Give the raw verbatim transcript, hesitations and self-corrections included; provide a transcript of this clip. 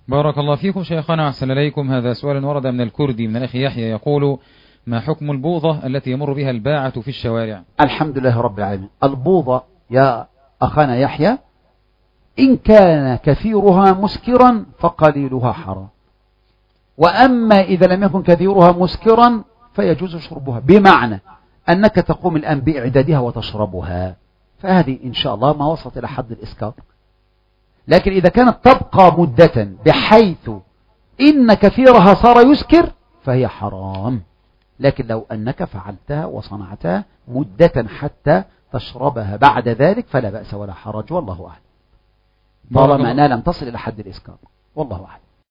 بارك الله فيكم شيخنا، أحسن إليكم. هذا سؤال ورد من الكردي من الأخ يحيى يقول: ما حكم البوظة التي يمر بها الباعة في الشوارع؟ الحمد لله رب العالمين. البوظة يا أخانا يحيى إن كان كثيرها مسكرا فقليلها حرام، وأما إذا لم يكن كثيرها مسكرا فيجوز شربها، بمعنى أنك تقوم الآن بإعدادها وتشربها، فهذه إن شاء الله ما وصلت إلى حد الإسكار. لكن إذا كانت تبقى مدة بحيث إن كثيرها صار يسكر فهي حرام. لكن لو أنك فعلتها وصنعتها مدة حتى تشربها بعد ذلك فلا بأس ولا حرج، والله أعلم، طالما أنها لم تصل إلى حد الإسكار، والله أعلم.